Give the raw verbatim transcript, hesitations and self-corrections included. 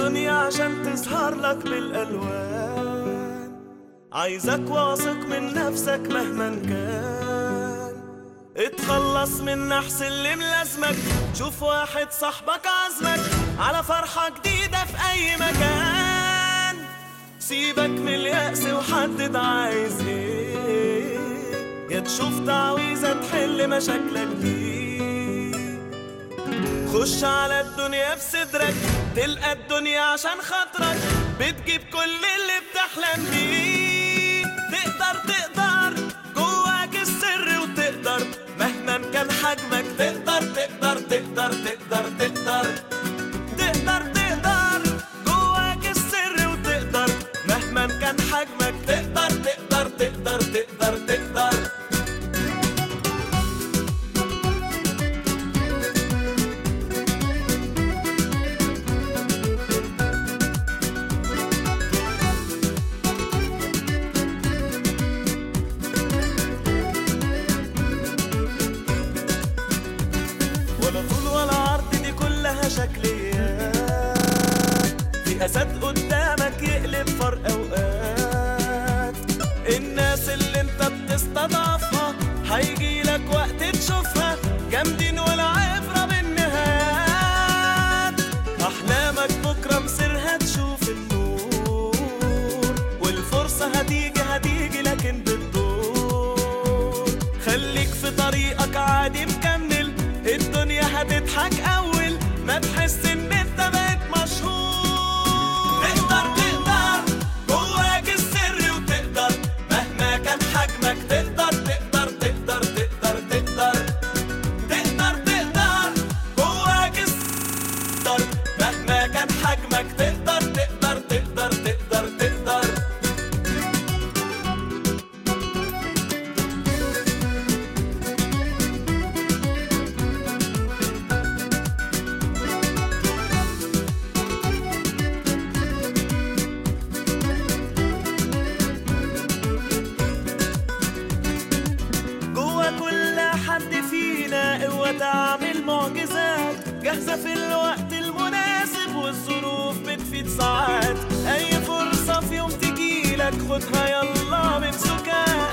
الدنيا عشان تظهر لك بالألوان. عايزك واثق من نفسك مهما كان، اتخلص من نحس اللي ملازمك. شوف واحد صاحبك عزمك على فرحة جديدة في أي مكان. سيبك من اليأس وحدد عايز ايه، يا تشوف تعويذة تحل مشاكلك دي. خش على الدنيا بصدرك، تلقى الدنيا عشان خاطرك بتجيب كل اللي بتحلم بيه. تقدر تقدر جواك السر وتقدر مهما كان حجمك. تقدر تقدر تقدر تقدر تقدر تقدر تقدر جواك السر وتقدر مهما كان حجمك. تقدر تقدر تقدر تقدر تقدر ولا طول ولا عرض، دي كلها شكليات. في أسد قدامك يقلب فرق أوقات. الناس اللي انت بتستضعفها هيجيلك وقت تشوفها جامدين ولا عبرة بالنهايات. أحلامك بكرة مصيرها تشوف النور، والفرصة هتيجي هتيجي لكن بالدور. خليك في طريقك عادي مكمل، الدنيا هتضحك أول ما تحس إن أنت بقيت مشهور. تقدر تقدر جواك السر وتقدر مهما كان حجمك. تقدر تقدر تقدر تقدر تقدر تقدر تقدر جواك السر مهما كان حجمك. تقدر تقدر تقدر تقدر تقدر حد فينا قوة تعمل معجزات، جاهزة في الوقت المناسب والظروف بتفيد ساعات. أي فرصة في يوم تجيلك خدها يلا من سكات.